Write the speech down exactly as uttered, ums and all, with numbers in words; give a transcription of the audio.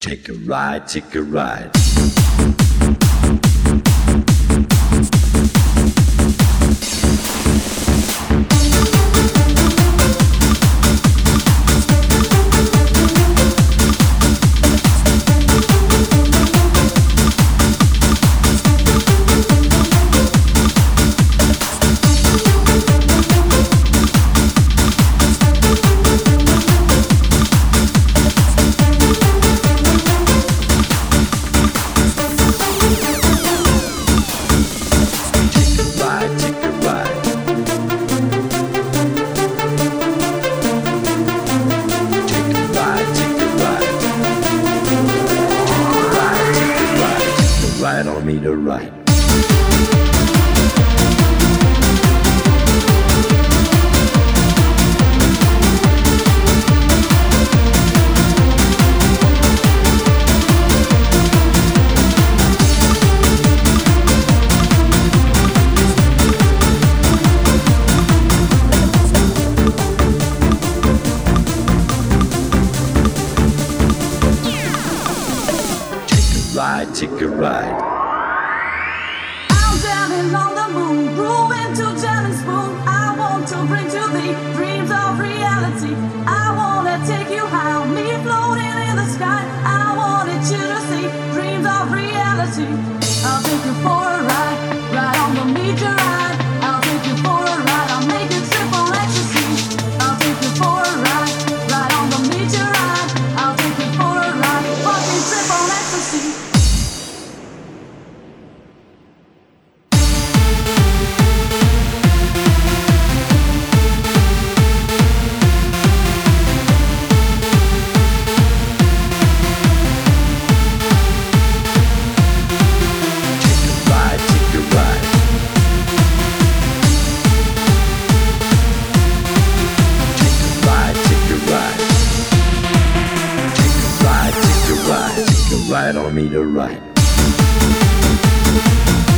Take a ride, take a ride. Ride on me to ride. Ride, take a ride. I'm dancing on the moon, grooving to Jam and Spoon. I want to bring to thee dreams of reality. I wanna take you high, me floating in the sky. I wanted you to see dreams of reality. I'll take you for a ride, ride on the meteor ride. I'll take you for a ride, I'll make you triple ecstasy. I'll take you for a ride, ride on the meteor ride. I'll take you for a ride, fucking triple ecstasy. Ride on me to ride.